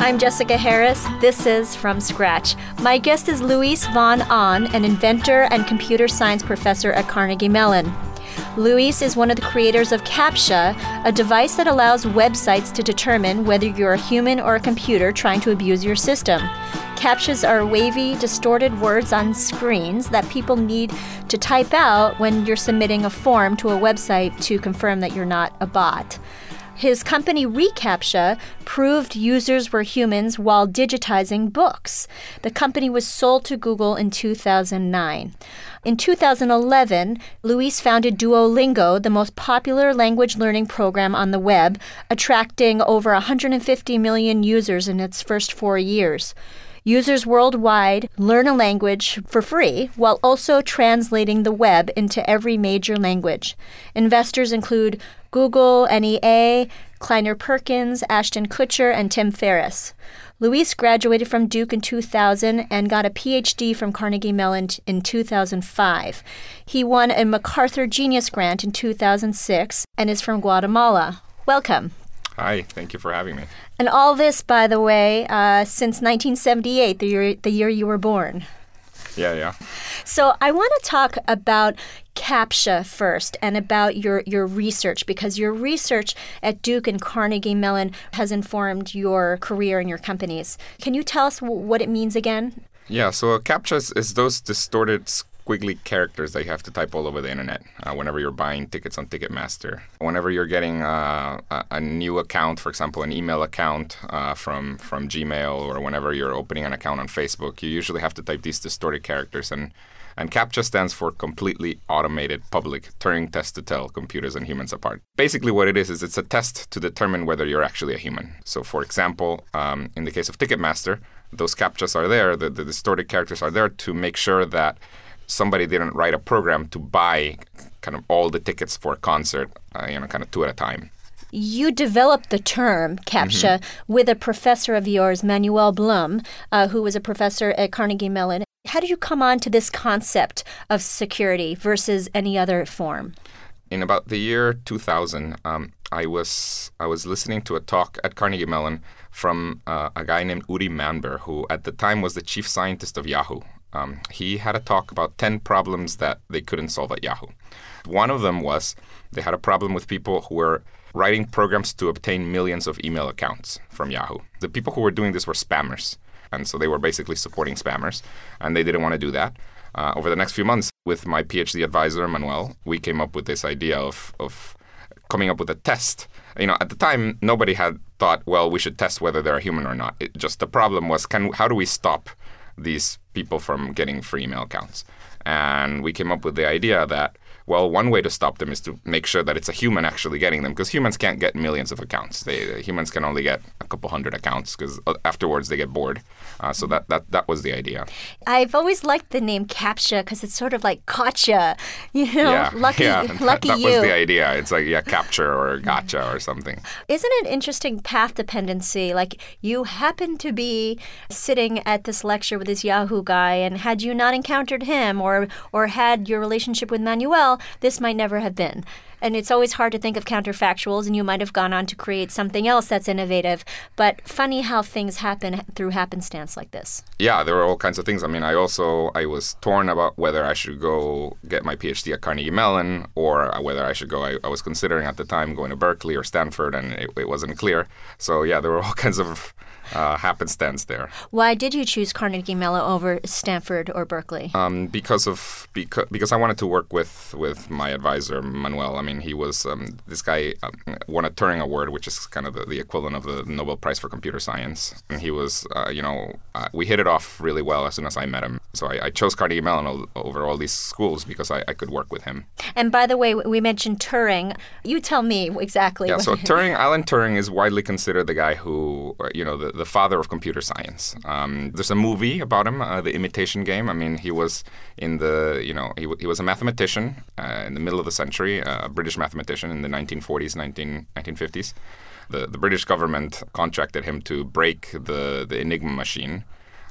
I'm Jessica Harris. This is From Scratch. My guest is Luis von Ahn, an inventor and computer science professor at Carnegie Mellon. Luis is one of the creators of CAPTCHA, a device that allows websites to determine whether you're a human or a computer trying to abuse your system. CAPTCHAs are wavy, distorted words on screens that people need to type out when you're submitting a form to a website to confirm that you're not a bot. His company reCAPTCHA proved users were humans while digitizing books. The company was sold to Google in 2009. In 2011, Luis founded Duolingo, the most popular language learning program on the web, attracting over 150 million users in its first 4 years. Users worldwide learn a language for free while also translating the web into every major language. Investors include Google, NEA, Kleiner Perkins, Ashton Kutcher, and Tim Ferriss. Luis graduated from Duke in 2000 and got a PhD from Carnegie Mellon in 2005. He won a MacArthur Genius Grant in 2006 and is from Guatemala. Welcome. Hi, thank you for having me. And all this, by the way, since 1978, the year you were born. Yeah. So I want to talk about CAPTCHA first and about your research, because your research at Duke and Carnegie Mellon has informed your career and your companies. Can you tell us what it means again? Yeah, so CAPTCHA is those distorted squiggly characters that you have to type all over the internet whenever you're buying tickets on Ticketmaster. Whenever you're getting a new account, for example, an email account from Gmail, or whenever you're opening an account on Facebook, you usually have to type these distorted characters. And CAPTCHA stands for Completely Automated Public Turing Test to Tell Computers and Humans Apart. Basically what it is it's a test to determine whether you're actually a human. So for example, in the case of Ticketmaster, those CAPTCHAs are there, the distorted characters are there to make sure that somebody didn't write a program to buy kind of all the tickets for a concert, kind of two at a time. You developed the term CAPTCHA with a professor of yours, Manuel Blum, who was a professor at Carnegie Mellon. How did you come on to this concept of security versus any other form? In about the year 2000, I was listening to a talk at Carnegie Mellon from a guy named Uri Manber, who at the time was the chief scientist of Yahoo. He had a talk about 10 problems that they couldn't solve at Yahoo. One of them was they had a problem with people who were writing programs to obtain millions of email accounts from Yahoo. The people who were doing this were spammers, and so they were basically supporting spammers, and they didn't want to do that. Over the next few months, with my PhD advisor, Manuel, we came up with this idea of coming up with a test. At the time, nobody had thought, well, we should test whether they're a human or not. The problem was, how do we stop these people from getting free email accounts? And we came up with the idea that, well, one way to stop them is to make sure that it's a human actually getting them, because humans can't get millions of accounts. Humans can only get a couple hundred accounts, because afterwards they get bored. So that was the idea. I've always liked the name CAPTCHA because it's sort of like gotcha, lucky that you. was the idea. It's like, capture or gotcha or something. Isn't it interesting path dependency? Like, you happen to be sitting at this lecture with this Yahoo guy, and had you not encountered him or had your relationship with Manuel, this might never have been. And it's always hard to think of counterfactuals, and you might have gone on to create something else that's innovative. But funny how things happen through happenstance like this. Yeah, there were all kinds of things. I mean, I was torn about whether I should go get my PhD at Carnegie Mellon, or whether I should go. I was considering at the time going to Berkeley or Stanford, and it wasn't clear. So yeah, there were all kinds of happenstance there. Why did you choose Carnegie Mellon over Stanford or Berkeley? Because I wanted to work with my advisor, Manuel. I mean, he was this guy won a Turing Award, which is kind of the equivalent of the Nobel Prize for Computer Science. And he was, we hit it off really well as soon as I met him. So I chose Carnegie Mellon over all these schools because I could work with him. And by the way, we mentioned Turing. You tell me exactly. Yeah, so Alan Turing is widely considered the guy who, the father of computer science. There's a movie about him, The Imitation Game. I mean, he was he was a mathematician in the middle of the century, a British mathematician in the 1940s, 1950s. The British government contracted him to break the Enigma machine.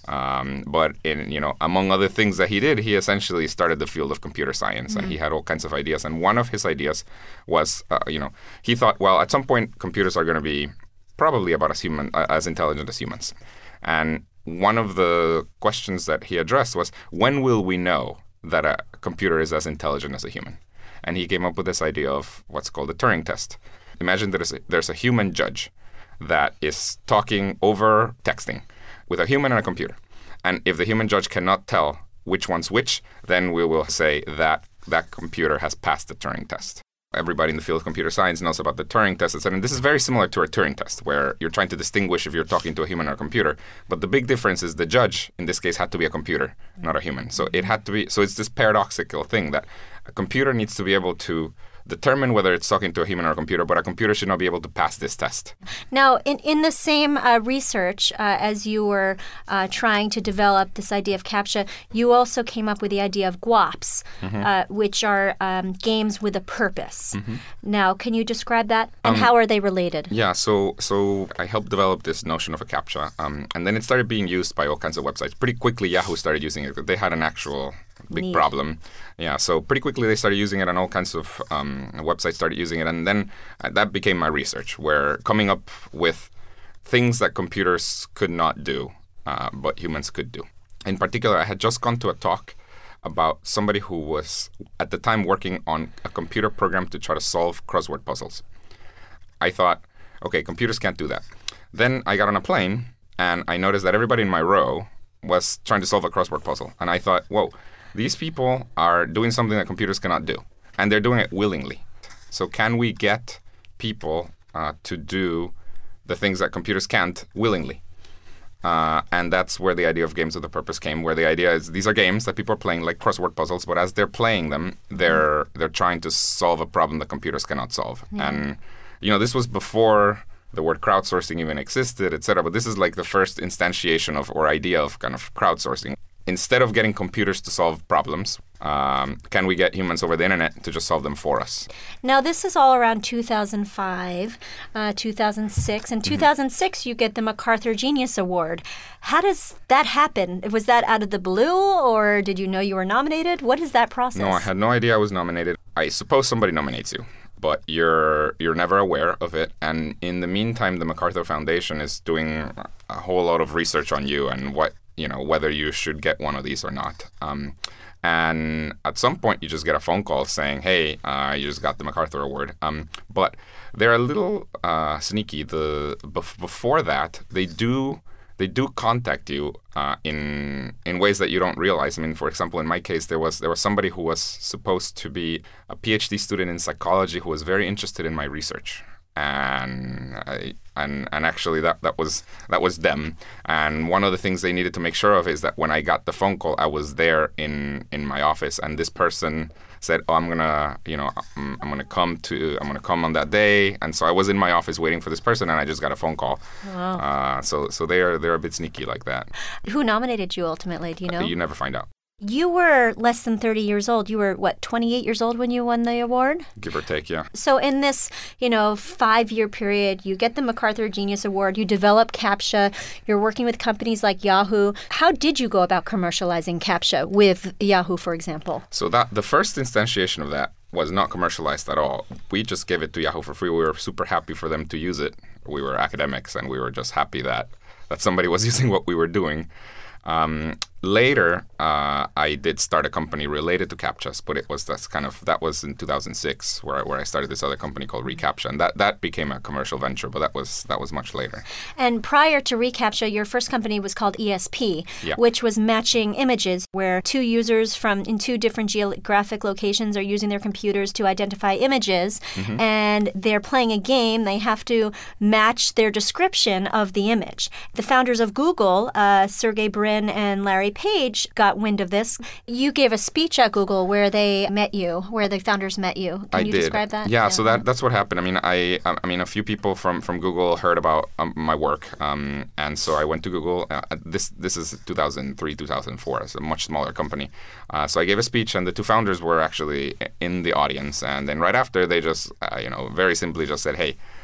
But among other things that he did, he essentially started the field of computer science, and he had all kinds of ideas. And one of his ideas was, he thought, well, at some point computers are going to be probably about as intelligent as humans. And one of the questions that he addressed was, when will we know that a computer is as intelligent as a human? And he came up with this idea of what's called the Turing test. Imagine there's a human judge that is talking over texting with a human and a computer. And if the human judge cannot tell which one's which, then we will say that that computer has passed the Turing test. Everybody in the field of computer science knows about the Turing test, etc. And this is very similar to a Turing test, where you're trying to distinguish if you're talking to a human or a computer. But the big difference is the judge, in this case, had to be a computer, not a human. So it had to be. So it's this paradoxical thing that a computer needs to be able to determine whether it's talking to a human or a computer, but a computer should not be able to pass this test. Now, in the same research, as you were trying to develop this idea of CAPTCHA, you also came up with the idea of GWOPs, which are games with a purpose. Now, can you describe that? And how are they related? Yeah, so I helped develop this notion of a CAPTCHA, and then it started being used by all kinds of websites. Pretty quickly, Yahoo started using it. They had an actual big problem. Yeah, so pretty quickly they started using it, and all kinds of websites started using it. And then that became my research, where coming up with things that computers could not do, but humans could do. In particular, I had just gone to a talk about somebody who was, at the time, working on a computer program to try to solve crossword puzzles. I thought, okay, computers can't do that. Then I got on a plane, and I noticed that everybody in my row was trying to solve a crossword puzzle. And I thought, whoa, these people are doing something that computers cannot do, and they're doing it willingly. So can we get people to do the things that computers can't willingly? And that's where the idea of games with a purpose came, where the idea is these are games that people are playing like crossword puzzles, but as they're playing them, they're trying to solve a problem that computers cannot solve. Yeah. And, this was before the word crowdsourcing even existed, etc. But this is like the first instantiation of, or idea of, kind of crowdsourcing. Instead of getting computers to solve problems, can we get humans over the internet to just solve them for us? Now, this is all around 2005, 2006. In 2006, you get the MacArthur Genius Award. How does that happen? Was that out of the blue, or did you know you were nominated? What is that process? No, I had no idea I was nominated. I suppose somebody nominates you, but you're never aware of it. And in the meantime, the MacArthur Foundation is doing a whole lot of research on you and whether you should get one of these or not. And at some point, you just get a phone call saying, hey, you just got the MacArthur Award. But they're a little sneaky. Before that, they do contact you in ways that you don't realize. I mean, for example, in my case, there was somebody who was supposed to be a PhD student in psychology who was very interested in my research. And actually that was them. And one of the things they needed to make sure of is that when I got the phone call, I was there in my office, and this person said, "Oh, I'm gonna come on that day." And so I was in my office waiting for this person, and I just got a phone call. Wow. So they're a bit sneaky like that. Who nominated you ultimately? Do you know? You never find out. You were less than 30 years old. You were, 28 years old when you won the award? Give or take, yeah. So in this, 5-year period, you get the MacArthur Genius Award, you develop CAPTCHA, you're working with companies like Yahoo. How did you go about commercializing CAPTCHA with Yahoo, for example? So the first instantiation of that was not commercialized at all. We just gave it to Yahoo for free. We were super happy for them to use it. We were academics, and we were just happy that somebody was using what we were doing. Later, I did start a company related to CAPTCHAs, but that was in 2006 where I started this other company called reCAPTCHA, and that became a commercial venture, but that was much later. And prior to reCAPTCHA, your first company was called ESP, yeah, which was matching images, where two users in two different geographic locations are using their computers to identify images, and they're playing a game. They have to match their description of the image. The founders of Google, Sergey Brin and Larry Page, got wind of this. You gave a speech at Google where the founders met you. Can you describe that? Yeah, so that's what happened. I mean, a few people from Google heard about my work, and so I went to Google. This is 2003, 2004. It's a much smaller company. So I gave a speech, and the two founders were actually in the audience. And then right after, they just, very simply just said, hey,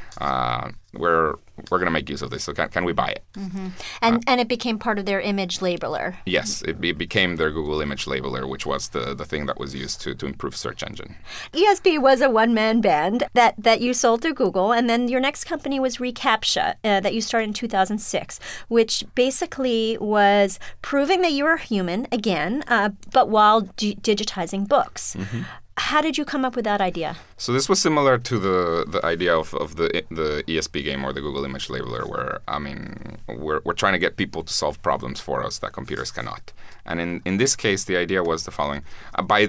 we're going to make use of this. So can we buy it? And it became part of their image labeler. Yes, it became their Google Image Labeler, which was the thing that was used to improve search engine. ESP was a one-man band that you sold to Google, and then your next company was reCAPTCHA that you started in 2006, which basically was proving that you were human again, but while digitizing books. How did you come up with that idea? So this was similar to the idea of the ESP game or the Google Image Labeler, where we're trying to get people to solve problems for us that computers cannot. And in this case, the idea was the following: by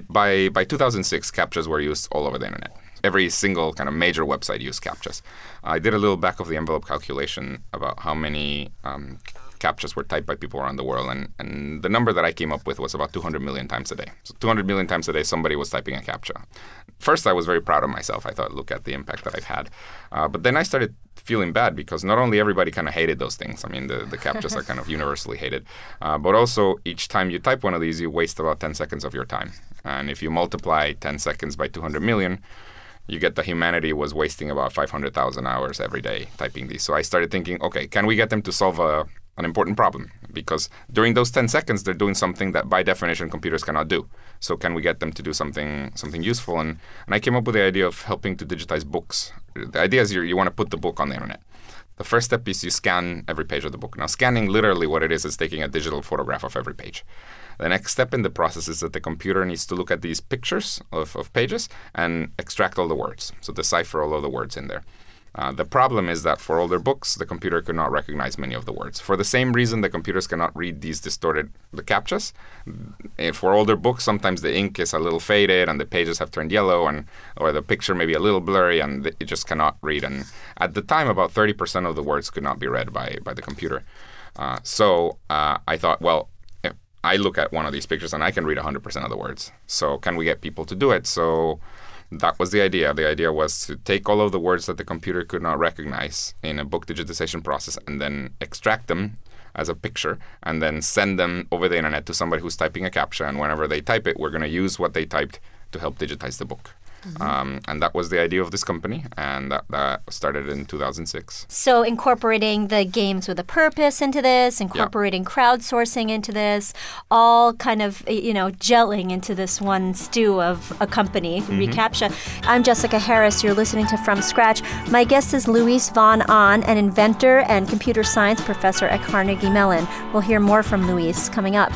2006, CAPTCHAs were used all over the internet. Every single kind of major website used CAPTCHAs. I did a little back of the envelope calculation about how many CAPTCHAs were typed by people around the world, and the number that I came up with was about 200 million times a day. So 200 million times a day, somebody was typing a CAPTCHA. First, I was very proud of myself. I thought, look at the impact that I've had. But then I started feeling bad because not only everybody kind of hated those things. I mean, the CAPTCHAs are kind of universally hated. But also, each time you type one of these, you waste about 10 seconds of your time. And if you multiply 10 seconds by 200 million, you get that humanity was wasting about 500,000 hours every day typing these. So I started thinking, okay, can we get them to solve an important problem? Because during those 10 seconds, they're doing something that by definition computers cannot do. So can we get them to do something useful? And I came up with the idea of helping to digitize books. The idea is you want to put the book on the internet. The first step is you scan every page of the book. Now, scanning, literally what it is taking a digital photograph of every page. The next step in the process is that the computer needs to look at these pictures of pages and extract all the words, so decipher all of the words in there. The problem is that for older books, the computer could not recognize many of the words. For the same reason the computers cannot read these distorted CAPTCHAs. For older books, sometimes the ink is a little faded and the pages have turned yellow, or the picture may be a little blurry and it just cannot read. And at the time, about 30% of the words could not be read by the computer. So I thought, well, I look at one of these pictures and I can read 100% of the words. So can we get people to do it? So that was the idea. The idea was to take all of the words that the computer could not recognize in a book digitization process and then extract them as a picture and then send them over the internet to somebody who's typing a CAPTCHA. And whenever they type it, we're going to use what they typed to help digitize the book. And that was the idea of this company, and that started in 2006. So incorporating the games with a purpose into this, incorporating crowdsourcing into this, all kind of, gelling into this one stew of a company, reCAPTCHA. I'm Jessica Harris. You're listening to From Scratch. My guest is Luis von Ahn, an inventor and computer science professor at Carnegie Mellon. We'll hear more from Luis coming up.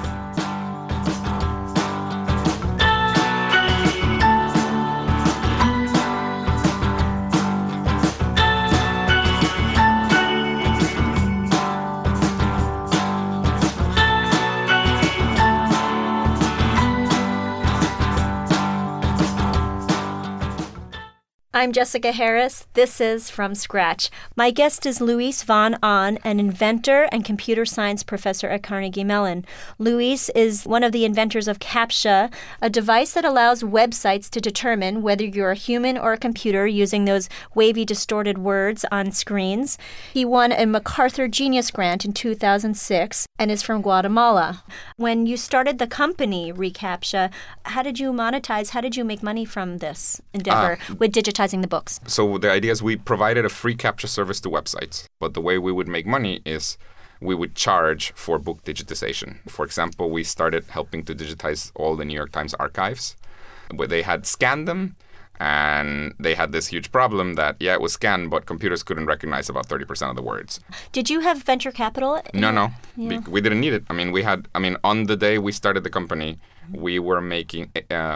I'm Jessica Harris. This is From Scratch. My guest is Luis von Ahn, an inventor and computer science professor at Carnegie Mellon. Luis is one of the inventors of CAPTCHA, a device that allows websites to determine whether you're a human or a computer using those wavy, distorted words on screens. He won a MacArthur Genius Grant in 2006 and is from Guatemala. When you started the company, reCAPTCHA, how did you monetize? How did you make money from this endeavor with digitizing the books? So the idea is we provided a free CAPTCHA service to websites, but the way we would make money is we would charge for book digitization. For example, we started helping to digitize all the New York Times archives, where they had scanned them, and they had this huge problem that, it was scanned, but computers couldn't recognize about 30% of the words. Did you have venture capital? No. Yeah. We didn't need it. On the day we started the company, we were making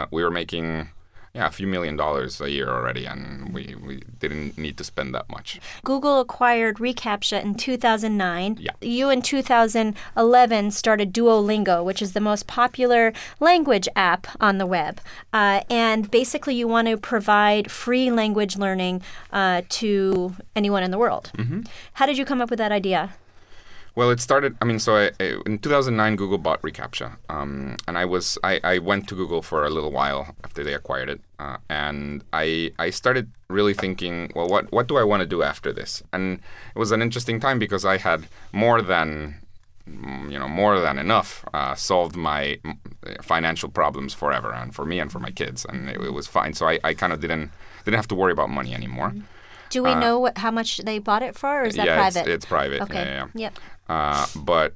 a few $1 million a year already, and we didn't need to spend that much. Google acquired reCAPTCHA in 2009. Yeah. You in 2011 started Duolingo, which is the most popular language app on the web. And basically you want to provide free language learning to anyone in the world. How did you come up with that idea? Well, it started, in 2009, Google bought reCAPTCHA. And I went to Google for a little while after they acquired it. And I started really thinking, well, what do I want to do after this? And it was an interesting time because I had more than enough solved my financial problems forever, and for me and for my kids. And it was fine. So I kind of didn't have to worry about money anymore. Do we know how much they bought it for, or is that yeah, private? It's private. Okay. Yeah. Yep. But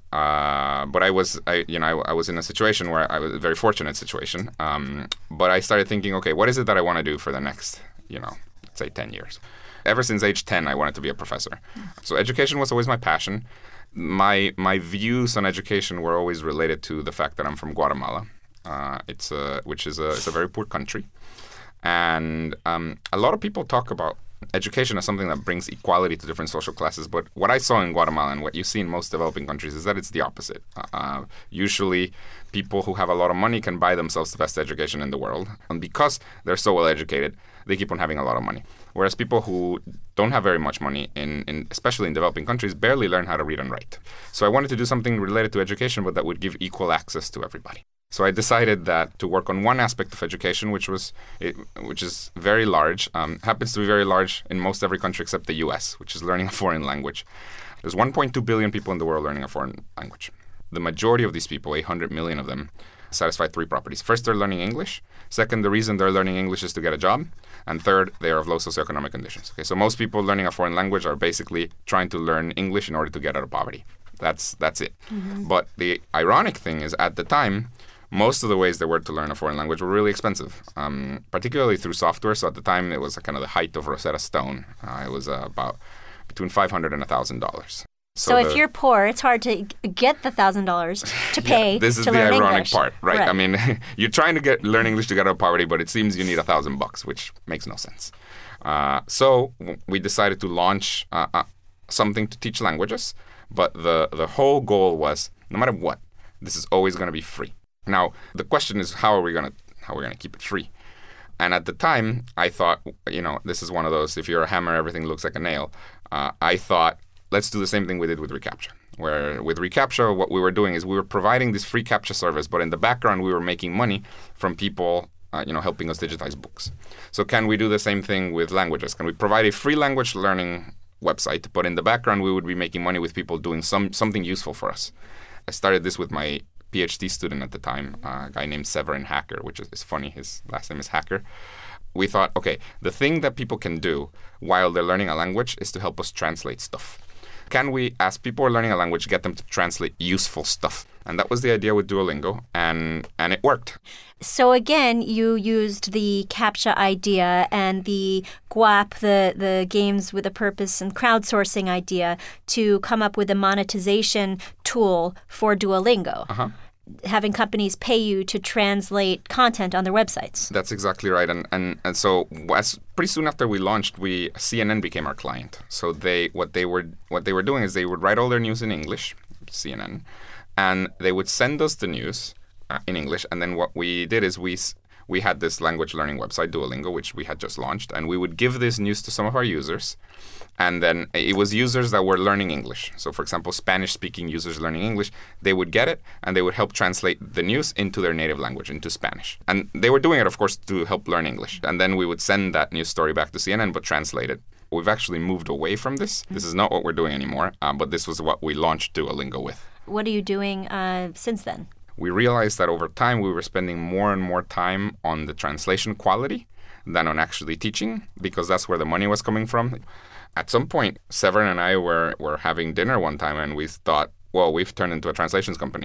I was in a situation where I was a very fortunate situation. But I started thinking, okay, what is it that I want to do for the next, let's say 10 years? Ever since age 10, I wanted to be a professor. So education was always my passion. My views on education were always related to the fact that I'm from Guatemala. It's a very poor country, and a lot of people talk about education as something that brings equality to different social classes. But what I saw in Guatemala and what you see in most developing countries is that it's the opposite. Usually, people who have a lot of money can buy themselves the best education in the world, and because they're so well educated, they keep on having a lot of money. Whereas people who don't have very much money, especially in developing countries, barely learn how to read and write. So I wanted to do something related to education, but that would give equal access to everybody. So I decided that to work on one aspect of education, which is very large, happens to be very large in most every country except the U.S., which is learning a foreign language. There's 1.2 billion people in the world learning a foreign language. The majority of these people, 800 million of them, satisfy three properties. First, they're learning English. Second, the reason they're learning English is to get a job. And third, they are of low socioeconomic conditions. Okay, so most people learning a foreign language are basically trying to learn English in order to get out of poverty. That's it. Mm-hmm. But the ironic thing is, at the time, most of the ways there were to learn a foreign language were really expensive, particularly through software. So at the time, it was kind of the height of Rosetta Stone. It was about between $500 and $1,000. So if you're poor, it's hard to get the $1,000 to pay. This is to the learn ironic English. part, right? I mean, you're trying to learn English to get out of poverty, but it seems you need $1,000, which makes no sense. So we decided to launch something to teach languages, but the whole goal was, no matter what, this is always going to be free. Now, the question is, how are we going to keep it free? And at the time, I thought, this is one of those, if you're a hammer, everything looks like a nail. I thought, let's do the same thing we did with reCAPTCHA, where with reCAPTCHA, what we were doing is we were providing this free CAPTCHA service, but in the background, we were making money from people, helping us digitize books. So can we do the same thing with languages? Can we provide a free language learning website, but in the background, we would be making money with people doing something useful for us? I started this with my PhD student at the time, a guy named Severin Hacker, which is funny. His last name is Hacker. We thought, okay, the thing that people can do while they're learning a language is to help us translate stuff. Can we, as people are learning a language, get them to translate useful stuff? And that was the idea with Duolingo, and it worked. So again, you used the CAPTCHA idea and the GWAP, the games with a purpose and crowdsourcing idea, to come up with a monetization tool for Duolingo. Uh-huh. Having companies pay you to translate content on their websites. That's exactly right. And so pretty soon after we launched, CNN became our client. So what they were doing is they would write all their news in English, CNN, and they would send us the news in English. And then what we did is we had this language learning website, Duolingo, which we had just launched, and we would give this news to some of our users. And then it was users that were learning English. So, for example, Spanish-speaking users learning English, they would get it, and they would help translate the news into their native language, into Spanish. And they were doing it, of course, to help learn English. And then we would send that news story back to CNN, but translate it. We've actually moved away from this. This is not what we're doing anymore, but this was what we launched Duolingo with. What are you doing since then? We realized that over time, we were spending more and more time on the translation quality than on actually teaching, because that's where the money was coming from. At some point, Severin and I were having dinner one time, and we thought, well, we've turned into a translations company.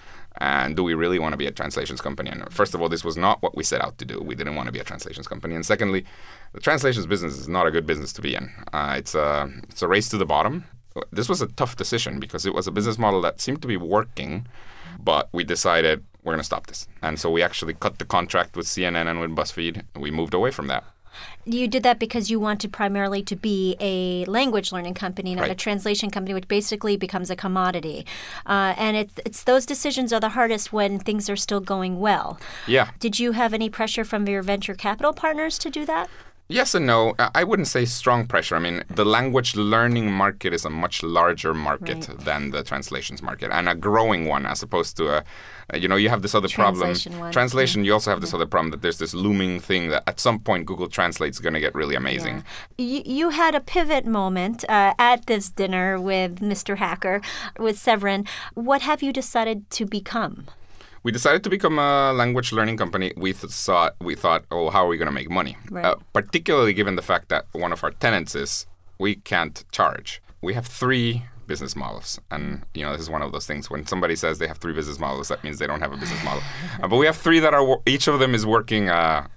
And do we really want to be a translations company? And first of all, this was not what we set out to do. We didn't want to be a translations company. And secondly, the translations business is not a good business to be in. It's a race to the bottom. This was a tough decision because it was a business model that seemed to be working, but we decided we're going to stop this. And so we actually cut the contract with CNN and with BuzzFeed. We moved away from that. You did that because you wanted primarily to be a language learning company, not right. a translation company, which basically becomes a commodity. And it's those decisions are the hardest when things are still going well. Yeah. Did you have any pressure from your venture capital partners to do that? Yes and no. I wouldn't say strong pressure. I mean, the language learning market is a much larger market than the translations market, and a growing one as opposed to you have this other problem. Translation, you also have this other problem that there's this looming thing that at some point Google Translate is going to get really amazing. Yeah. You had a pivot moment at this dinner with Mr. Hacker, with Severin. What have you decided to become? We decided to become a language learning company. We thought, oh, how are we going to make money? Right. Particularly given the fact that one of our tenets is we can't charge. We have 3 business models, and this is one of those things. When somebody says they have 3 business models, that means they don't have a business model. But we have 3 that are each of them is working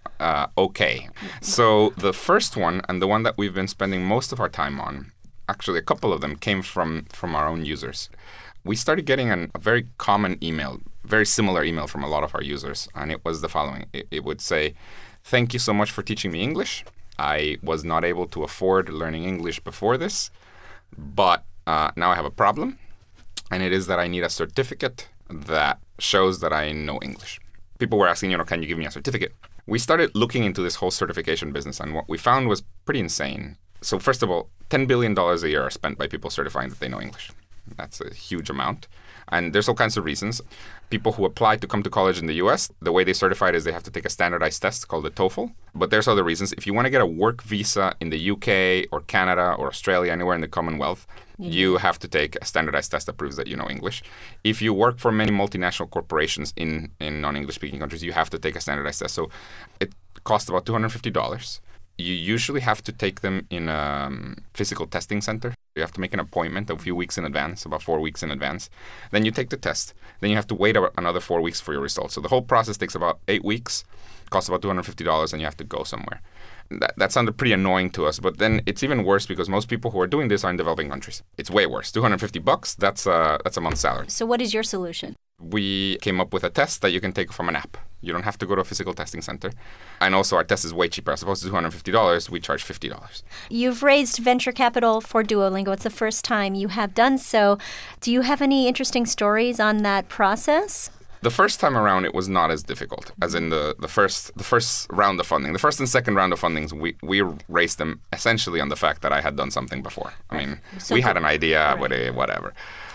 okay. So the first one, and the one that we've been spending most of our time on, actually a couple of them came from our own users. We started getting a very common email, very similar email from a lot of our users, and it was the following. It would say, "Thank you so much for teaching me English. I was not able to afford learning English before this, but now I have a problem, and it is that I need a certificate that shows that I know English." People were asking, can you give me a certificate? We started looking into this whole certification business, and what we found was pretty insane. So first of all, $10 billion a year are spent by people certifying that they know English. That's a huge amount. And there's all kinds of reasons. People who apply to come to college in the US, the way they certify it is they have to take a standardized test called the TOEFL. But there's other reasons. If you want to get a work visa in the UK or Canada or Australia, anywhere in the Commonwealth, you have to take a standardized test that proves that you know English. If you work for many multinational corporations in non-English speaking countries, you have to take a standardized test. So it costs about $250. You usually have to take them in a physical testing center. You have to make an appointment a few weeks in advance, about 4 weeks in advance. Then you take the test. Then you have to wait another 4 weeks for your results. So the whole process takes about 8 weeks, costs about $250, and you have to go somewhere. That sounded pretty annoying to us, but then it's even worse because most people who are doing this are in developing countries. It's way worse. $250, that's a month's salary. So what is your solution? We came up with a test that you can take from an app. You don't have to go to a physical testing center. And also our test is way cheaper. As opposed to $250, we charge $50. You've raised venture capital for Duolingo. It's the first time you have done so. Do you have any interesting stories on that process? The first time around, it was not as difficult as in the first round of funding. The first and second round of fundings, we raised them essentially on the fact that I had done something before. I mean, we had an idea, but whatever.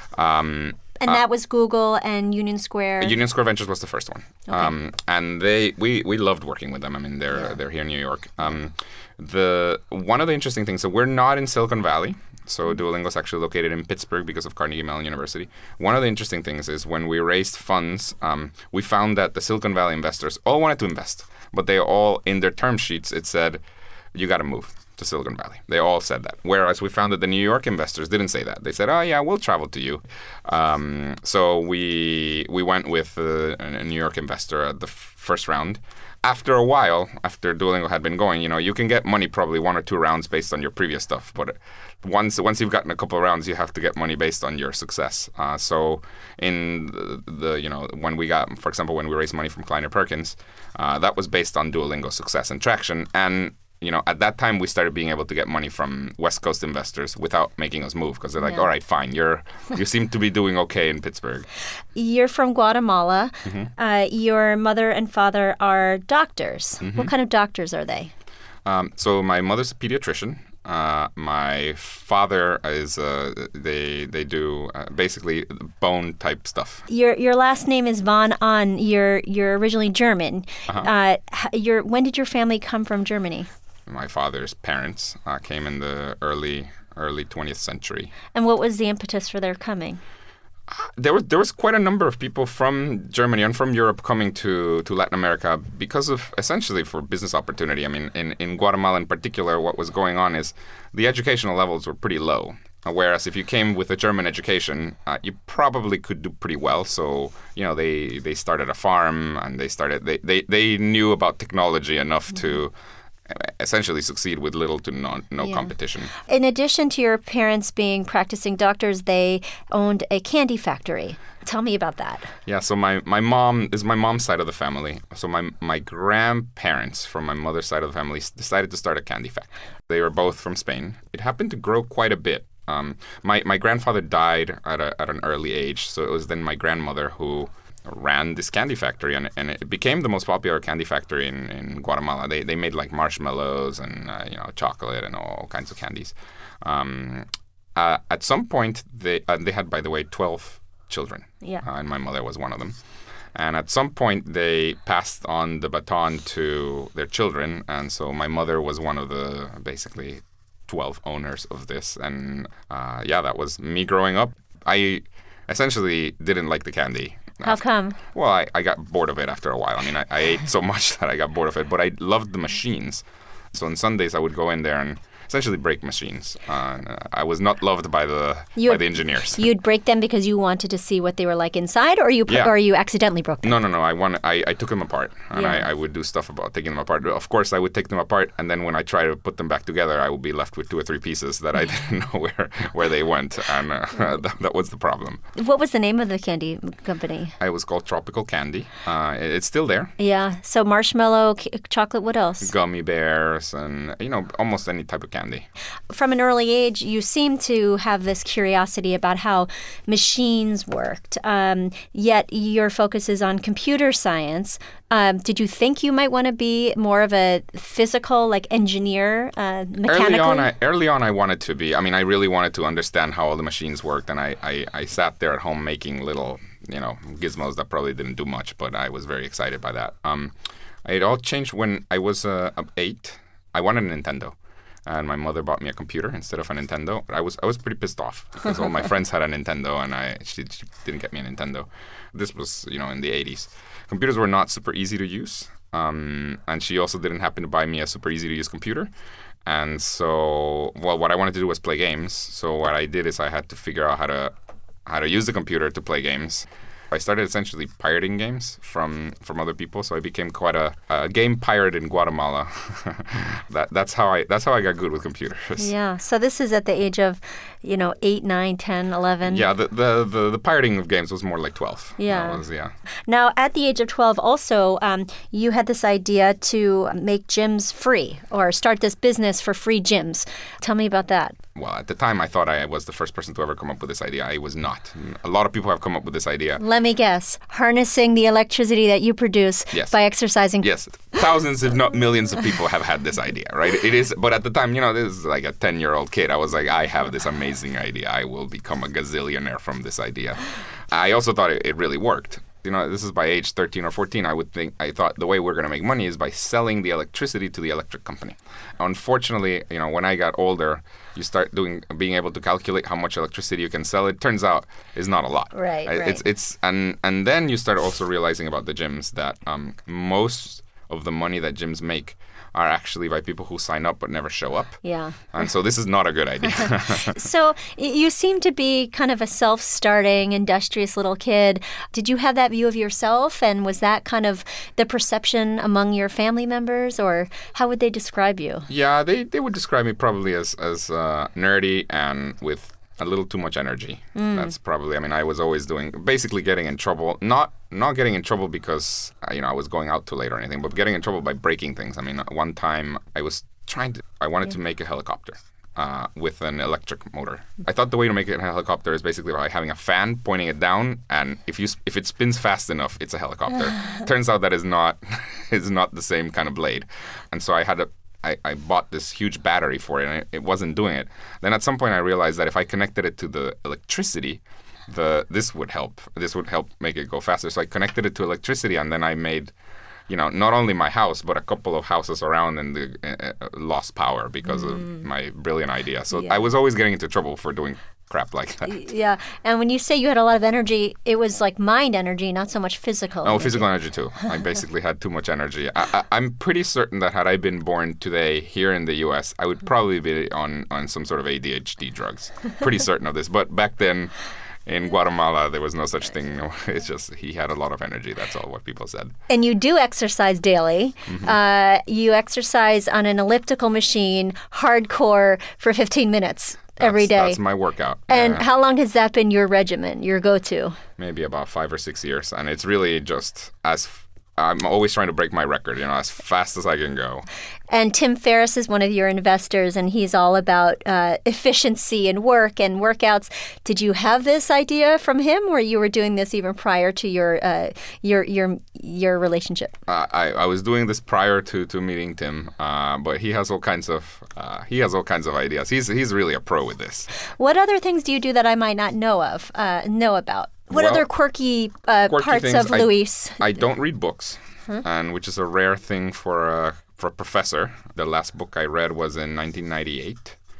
And that was Google and Union Square? Union Square Ventures was the first one. Okay. And we loved working with them. I mean, they're here in New York. One of the interesting things, so we're not in Silicon Valley. So Duolingo is actually located in Pittsburgh because of Carnegie Mellon University. One of the interesting things is when we raised funds, we found that the Silicon Valley investors all wanted to invest, but they all, in their term sheets, it said, you got to move to Silicon Valley. They all said that. Whereas we found that the New York investors didn't say that. They said, oh, yeah, we'll travel to you. So we went with a New York investor at the first round. After a while, after Duolingo had been going, you can get money probably 1 or 2 rounds based on your previous stuff. But once you've gotten a couple of rounds, you have to get money based on your success. So in when we got, for example, when we raised money from Kleiner Perkins, that was based on Duolingo's success and traction. And at that time, we started being able to get money from West Coast investors without making us move because they're like, all right, fine, you seem to be doing okay in Pittsburgh. You're from Guatemala. Mm-hmm. Your mother and father are doctors. Mm-hmm. What kind of doctors are they? So my mother's a pediatrician. My father is they do basically bone type stuff. Your last name is Von Ahn. You're originally German. Uh-huh. When did your family come from Germany? My father's parents came in the early 20th century. And what was the impetus for their coming? There was quite a number of people from Germany and from Europe coming to Latin America because of essentially for business opportunity. I mean, in Guatemala in particular, what was going on is the educational levels were pretty low. Whereas if you came with a German education, you probably could do pretty well. So they started a farm and they knew about technology enough to essentially succeed with little to no competition. In addition to your parents being practicing doctors, they owned a candy factory. Tell me about that. Yeah, so my mom is my mom's side of the family. So my grandparents from my mother's side of the family decided to start a candy factory. They were both from Spain. It happened to grow quite a bit. My grandfather died at an early age, so it was then my grandmother who ran this candy factory, and it became the most popular candy factory in Guatemala. They made like marshmallows and chocolate and all kinds of candies. At some point, they had, by the way, 12 children, and my mother was one of them. And at some point, they passed on the baton to their children, and so my mother was one of the basically 12 owners of this. And that was me growing up. I essentially didn't like the candy. How come? Well, I got bored of it after a while. I mean, I ate so much that I got bored of it, but I loved the machines. So on Sundays, I would go in there and essentially break machines. I was not loved by the engineers. You'd break them because you wanted to see what they were like inside, or you accidentally broke them? No. I took them apart, and I would do stuff about taking them apart. Of course, I would take them apart, and then when I try to put them back together, I would be left with 2 or 3 pieces that I didn't know where they went, and that was the problem. What was the name of the candy company? It was called Tropical Candy. It's still there. Yeah. So marshmallow, chocolate. What else? Gummy bears, and almost any type of candy. From an early age, you seem to have this curiosity about how machines worked, yet your focus is on computer science. Did you think you might want to be more of a physical, engineer, mechanically? Early on, I wanted to be. I mean, I really wanted to understand how all the machines worked, and I sat there at home making little, gizmos that probably didn't do much, but I was very excited by that. It all changed when I was 8. I wanted a Nintendo. And my mother bought me a computer instead of a Nintendo. I was pretty pissed off because all my friends had a Nintendo, and she didn't get me a Nintendo. This was, in the 80s. Computers were not super easy to use, and she also didn't happen to buy me a super easy to use computer. And so, what I wanted to do was play games. So what I did is I had to figure out how to use the computer to play games. I started essentially pirating games from other people, so I became quite a game pirate in Guatemala. That's how I got good with computers. Yeah. So this is at the age of, 8, 9, 10, 11. Yeah. The pirating of games was more like 12. Yeah. Now, at the age of 12, also, you had this idea to make gyms free or start this business for free gyms. Tell me about that. Well, at the time, I thought I was the first person to ever come up with this idea. I was not. A lot of people have come up with this idea. Let me guess. Harnessing the electricity that you produce by exercising. Yes. Thousands, if not millions of people have had this idea, right? It is. But at the time, this is like a 10-year-old kid. I was like, I have this amazing idea. I will become a gazillionaire from this idea. I also thought it really worked. This is by age 13 or 14, I thought the way we're going to make money is by selling the electricity to the electric company. Unfortunately, when I got older, you start being able to calculate how much electricity you can sell. It turns out is not a lot. Right. And then you start also realizing about the gyms that most of the money that gyms make are actually by people who sign up but never show up. Yeah. And so this is not a good idea. So you seem to be kind of a self-starting, industrious little kid. Did you have that view of yourself? And was that kind of the perception among your family members? Or how would they describe you? Yeah, they would describe me probably as nerdy and with a little too much energy. That's probably, I was always basically getting in trouble. Not getting in trouble because, I was going out too late or anything, but getting in trouble by breaking things. One time I wanted to make a helicopter with an electric motor. I thought the way to make it a helicopter is basically by having a fan pointing it down, and if it spins fast enough, it's a helicopter. Turns out that is not the same kind of blade. And so I bought this huge battery for it, and it wasn't doing it. Then at some point I realized that if I connected it to the electricity, this would help. This would help make it go faster. So I connected it to electricity, and then I made, not only my house, but a couple of houses around, and lost power because of my brilliant idea. So I was always getting into trouble for doing crap like that. Yeah. And when you say you had a lot of energy, it was like mind energy, not so much physical energy. Physical energy too. I basically had too much energy. I'm pretty certain that had I been born today here in the U.S., I would probably be on some sort of ADHD drugs. Pretty certain of this. But back then in Guatemala, there was no such thing. It's just he had a lot of energy. That's all what people said. And you do exercise daily. You exercise on an elliptical machine, hardcore, for 15 minutes. Every day. That's my workout. And how long has that been your regimen, your go-to? Maybe about 5 or 6 years. And it's really just I'm always trying to break my record, as fast as I can go. And Tim Ferriss is one of your investors, and he's all about efficiency and work and workouts. Did you have this idea from him, or you were doing this even prior to your relationship? I was doing this prior to meeting Tim, but he has all kinds of ideas. He's really a pro with this. What other things do you do that I might not know about? What other quirky parts things, of Luis? I don't read books, and which is a rare thing for a professor. The last book I read was in 1998.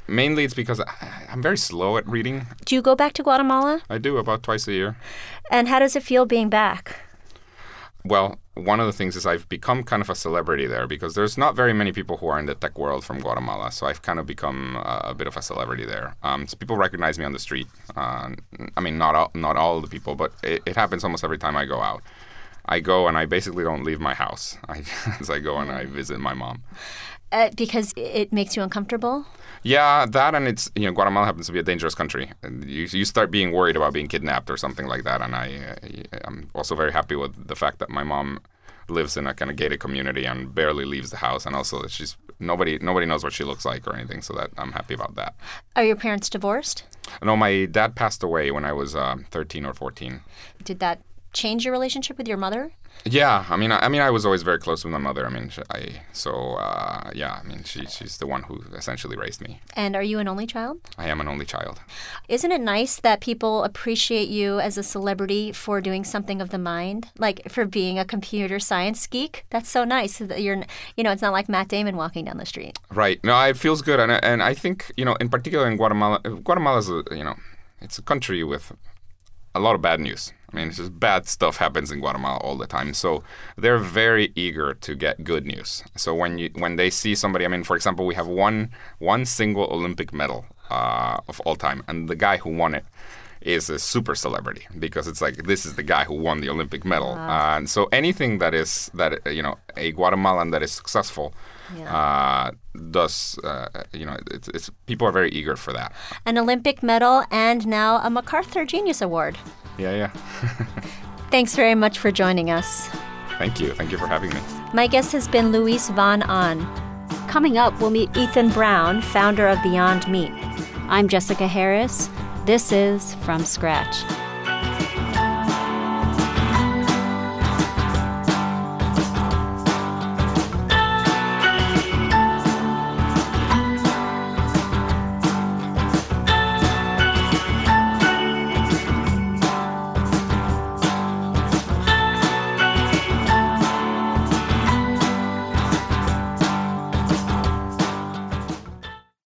mainly it's because I'm very slow at reading. Do you go back to Guatemala? I do about twice a year. And how does it feel being back? Well, one of the things is I've become kind of a celebrity there because there's not very many people who are in the tech world from Guatemala. So I've kind of become a bit of a celebrity there. So people recognize me on the street. I mean, not all the people, but it happens almost every time I go out. I go and I basically don't leave my house. I go and I visit my mom. Because it makes you uncomfortable? Yeah, that, and it's, Guatemala happens to be a dangerous country. You start being worried about being kidnapped or something like that. And I'm also very happy with the fact that my mom lives in a kind of gated community and barely leaves the house, and also that nobody knows what she looks like or anything. So that I'm happy about that. Are your parents divorced? No, my dad passed away when I was 13 or 14. Did that change your relationship with your mother? Yeah, I mean, I was always very close with my mother. I mean, she's the one who essentially raised me. And are you an only child? I am an only child. Isn't it nice that people appreciate you as a celebrity for doing something of the mind, like for being a computer science geek? That's so nice that you're, it's not like Matt Damon walking down the street. Right. No, it feels good, and I think in particular in Guatemala, Guatemala's it's a country with a lot of bad news. I mean, it's just bad stuff happens in Guatemala all the time. So they're very eager to get good news. So when they see somebody, I mean, for example, we have one single Olympic medal of all time, and the guy who won it is a super celebrity because it's like, this is the guy who won the Olympic medal. Wow. And so anything that a Guatemalan that is successful it's people are very eager for that. An Olympic medal and now a MacArthur Genius Award. Yeah. Thanks very much for joining us. Thank you for having me. My guest has been Luis Von Ahn. Coming up, we'll meet Ethan Brown, founder of Beyond Meat. I'm Jessica Harris. This is From Scratch.